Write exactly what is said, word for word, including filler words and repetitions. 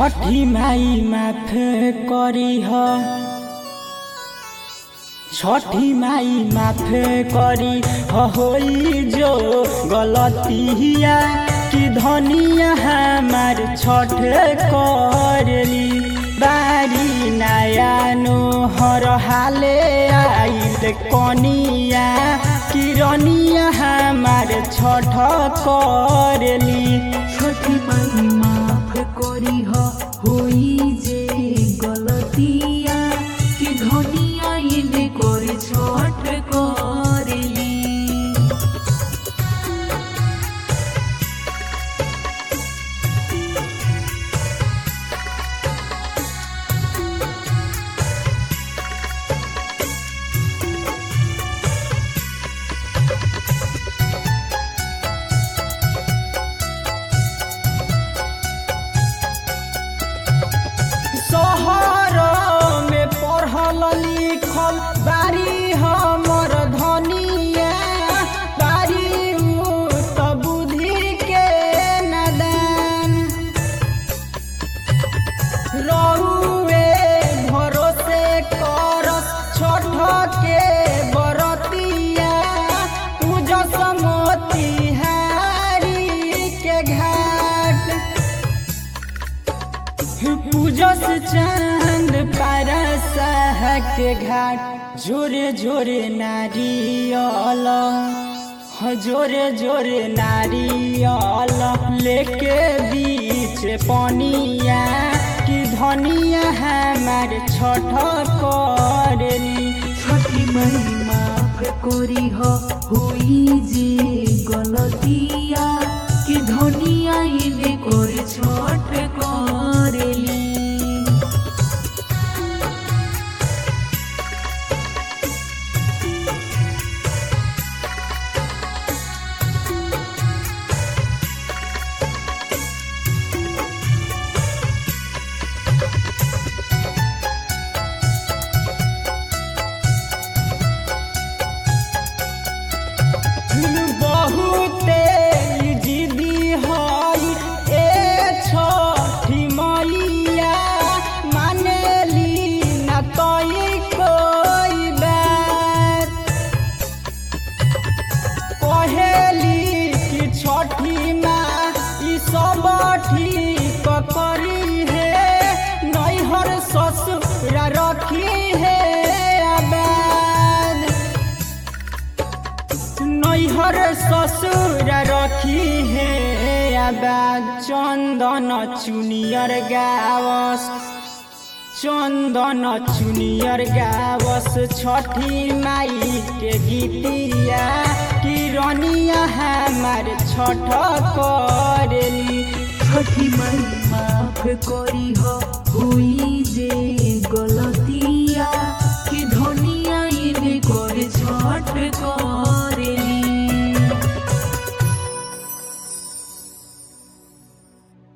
छठी माई माफ करी हो, छठी माई माफ करी हो होई जो गलतिया कि धनिया हमार छठ करली। बारी नया नोहर हाले आइल कनिया कि रनिया हमार छठ करली। छठी माई माफ करी हो होई जे गलतिया कि धनिया इने करे छठ करली। शहर में पढ़ल लिखल बारी हमर धनिया, बारी त बुद्धि के नादान। रहुए भरोसे करस छठ के बरतिया, पूजस मोतिहारी के घाट। पूजस चांद पारसह के घाट। जोरे जोरे नारियल, जोरे जोरे नारियल लेके बीच पनिया कि धनिया हमार छठ करली। छठी माई माफ करी हो होई जे गलतिया कि धनिया इने करे छठ करली। बहुते जिदी हई ए छठी मैया, मानेली न तई कोई बात। कहेली कि छठी माँ ई सब ठीक करी है, नैहर ससुर रखी है आबाद। नैहर ससुर रखी है आबाद। चंदन चुनियर गावस, चंदन चुनियर गावस छठी माई के गीतिया कि रनिया हमार छठ करली। छठी माई माफ करी हो